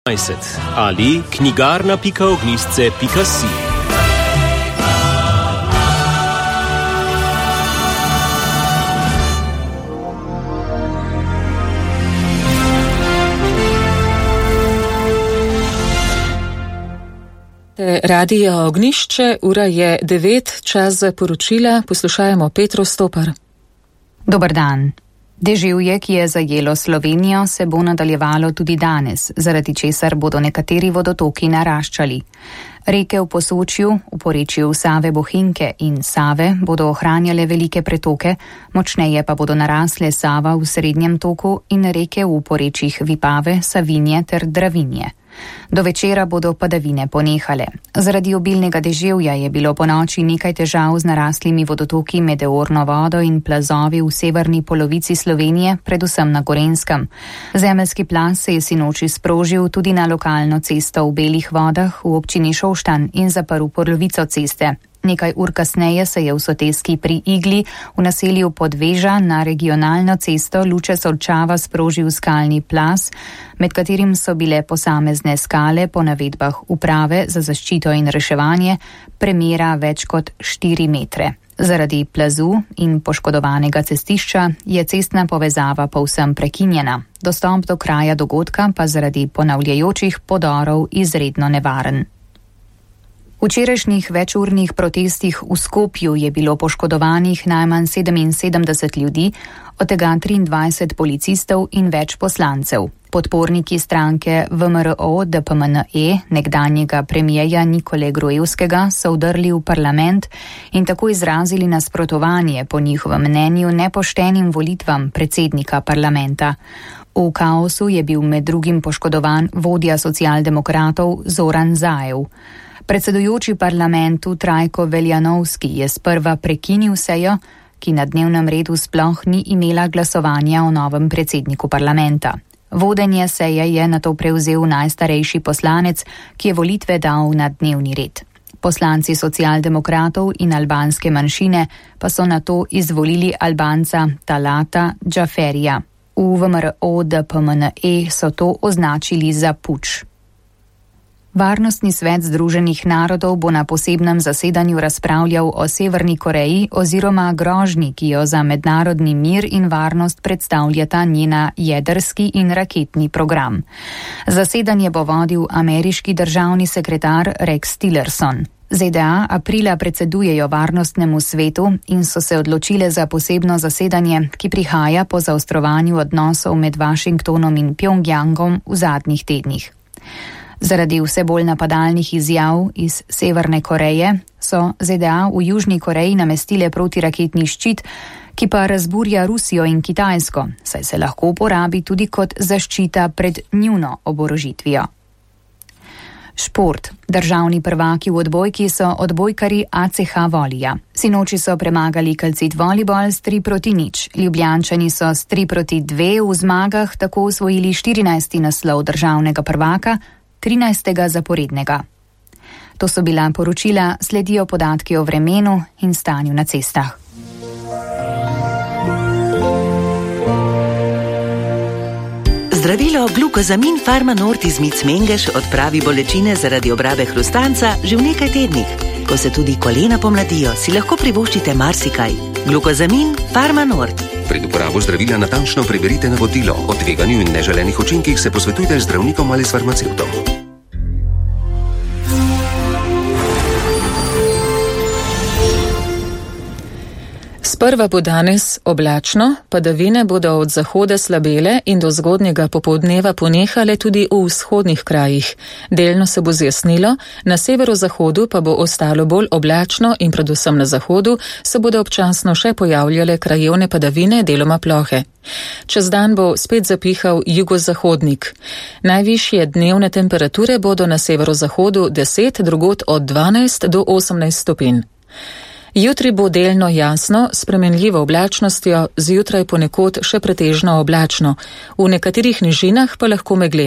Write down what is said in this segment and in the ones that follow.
ali knjigarna.ognisce.si. Radio Ognišče, ura je 9, čas za poročila, poslušajmo Petro Stopar. Dober dan. Deževje, ki je zajelo Slovenijo, se bo nadaljevalo tudi danes, zaradi česar bodo nekateri vodotoki naraščali. Reke v Posočju, v porečju Save Bohinjke in Save bodo ohranjale velike pretoke, močneje pa bodo narasle Sava v srednjem toku in reke v porečjih Vipave, Savinje ter Dravinje. Do večera bodo padavine ponehale. Zaradi obilnega deževja je bilo ponoči nekaj težav z naraslimi vodotoki, meteorno vodo in plazovi v severni polovici Slovenije, predvsem na Gorenjskem. Zemeljski plaz se je sinoči sprožil tudi na lokalno cesto v Belih vodah v občini Šoštanj in zaprl polovico ceste. Nekaj ur kasneje se je v Soteski pri Igli v naselju Podveža na regionalno cesto Luče Solčava sprožil skalni plaz, med katerim so bile posamezne skale po navedbah Uprave za zaščito in reševanje premera več kot 4 metre. Zaradi plazu in poškodovanega cestišča je cestna povezava povsem prekinjena. Dostop do kraja dogodka pa zaradi ponavljajočih podorov izredno nevaren. V včerajšnjih večurnih protestih v Skopju je bilo poškodovanih najmanj 77 ljudi, od tega 23 policistov in več poslancev. Podporniki stranke VMRO DPMNE, nekdanjega premijeja Nikole Gruevskega, so vdrli v parlament in tako izrazili nasprotovanje po njihovem mnenju nepoštenim volitvam predsednika parlamenta. V kaosu je bil med drugim poškodovan vodja socialdemokratov Zoran Zaev. Predsedujoči parlamentu Trajko Veljanovski je sprva prekinil sejo, ki na dnevnem redu sploh ni imela glasovanja o novem predsedniku parlamenta. Vodenje seje je nato prevzel najstarejši poslanec, ki je volitve dal na dnevni red. Poslanci socialdemokratov in albanske manjšine pa so nato izvolili Albanca Talata Džaferija. V VMRO DPMNE so to označili za puč. Varnostni svet Združenih narodov bo na posebnem zasedanju razpravljal o Severni Koreji oziroma grožnji, ki jo za mednarodni mir in varnost predstavljata njena jedrski in raketni program. Zasedanje bo vodil ameriški državni sekretar Rex Tillerson. ZDA aprila predsedujejo varnostnemu svetu in so se odločile za posebno zasedanje, ki prihaja po zaostrovanju odnosov med Washingtonom in Pjongjangom v zadnjih tednih. Zaradi vse bolj napadalnih izjav iz Severne Koreje so ZDA v Južni Koreji namestile protiraketni ščit, ki pa razburja Rusijo in Kitajsko, saj se lahko uporabi tudi kot zaščita pred njuno oborožitvijo. Šport. Državni prvaki v odbojki so odbojkari ACH Volija. Sinoči so premagali Calcit Volleyball s 3-0. Ljubljančani so s 3-2 v zmagah tako osvojili 14. naslov državnega prvaka, 13. zaporednega. To so bila poročila, sledijo podatki o vremenu in stanju na cestah. Zdravilo Glukozamin Pharma Nord iz Mic Mengeš odpravi bolečine zaradi obrabe hrustanca že v nekaj tednih. Ko se tudi kolena pomladijo, si lahko privoščite marsikaj. Glukozamin Pharma Nord. Pred uporabo zdravila natančno preberite navodilo. O tveganju in neželenih učinkih se posvetujte z zdravnikom ali s farmacevtom. Sprva bo danes oblačno, padavine bodo od zahoda slabele in do zgodnjega popoldneva ponehale tudi v vzhodnih krajih. Delno se bo zjasnilo, na severozahodu pa bo ostalo bolj oblačno in predvsem na zahodu se bodo občasno še pojavljale krajevne padavine, deloma plohe. Čez dan bo spet zapihal jugozahodnik. Najvišje dnevne temperature bodo na severozahodu 10, drugod od 12 do 18 stopinj. Jutri bo delno jasno, s spremenljivo oblačnostjo, zjutraj ponekod še pretežno oblačno, v nekaterih nižinah pa lahko megleno.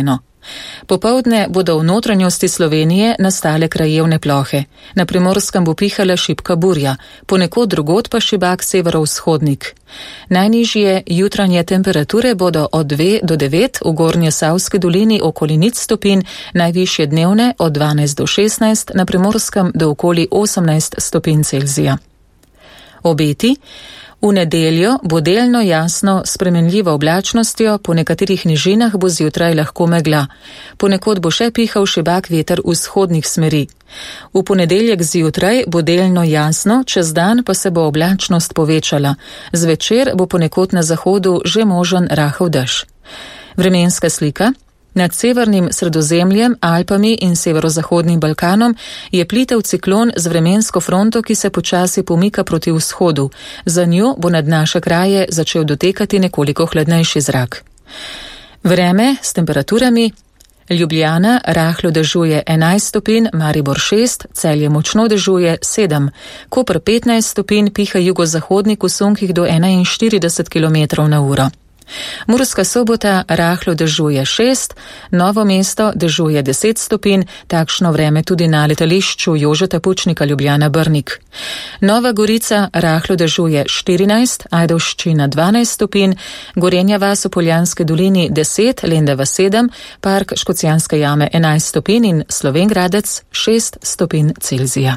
Popoldne bodo v notranjosti Slovenije nastale krajevne plohe. Na Primorskem bo pihala šibka burja, ponekod drugod pa šibak severovzhodnik. Najnižje jutranje temperature bodo od 2 do 9, v Gornje Savski dolini okoli 0 stopinj, najvišje dnevne od 12 do 16, na Primorskem do okoli 18 stopinj Celzija. Obeti. V nedeljo bo delno jasno s spremenljivo oblačnostjo, po nekaterih nižinah bo zjutraj lahko megla. Ponekod bo še pihal šibak veter vzhodnih smeri. V ponedeljek zjutraj bo delno jasno, čez dan pa se bo oblačnost povečala. Zvečer bo ponekod na zahodu že možen rahel dež. Vremenska slika. Nad severnim Sredozemljem, Alpami in severozahodnim Balkanom je plitev ciklon z vremensko fronto, ki se počasi pomika proti vzhodu. Za njo bo nad naše kraje začel dotekati nekoliko hladnejši zrak. Vreme s temperaturami. Ljubljana rahlo dežuje 11 stopinj, Maribor 6, Celje močno dežuje 7, Koper 15 stopinj, piha jugozahodnik v sunkih do 41 km/h. Murska Sobota rahlo dežuje 6, Novo mesto dežuje 10 stopinj, takšno vreme tudi na letališču Jožeta Pučnika Ljubljana Brnik. Nova Gorica rahlo dežuje 14, Ajdovščina 12 stopinj, Gorenja vas v Poljanski dolini 10, Lendava 7, Park Škocjanske jame 11 stopinj in Slovenj Gradec 6 stopinj Celzija.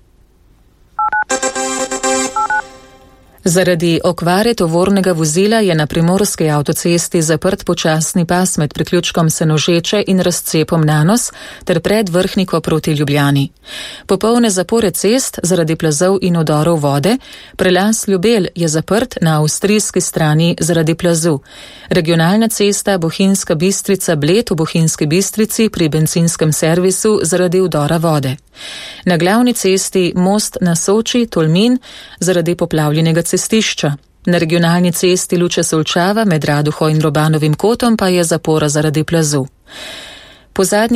Zaradi okvare tovornega vozila je na primorski avtocesti zaprt počasni pas med priključkom Senožeče in razcepom Nanos ter pred Vrhniko proti Ljubljani. Popolne zapore cest zaradi plazov in odorov vode, prelaz Ljubelj je zaprt na avstrijski strani zaradi plazu. Regionalna cesta Bohinjska Bistrica-Bled v Bohinjski Bistrici pri bencinskem servisu zaradi vdora vode. Na glavni cesti most na Soči-Tolmin zaradi poplavljenega cestišča. Na regionalni cesti Luče-Solčava med Raduho in Robanovim kotom pa je zapora zaradi plazu. Po zadnjih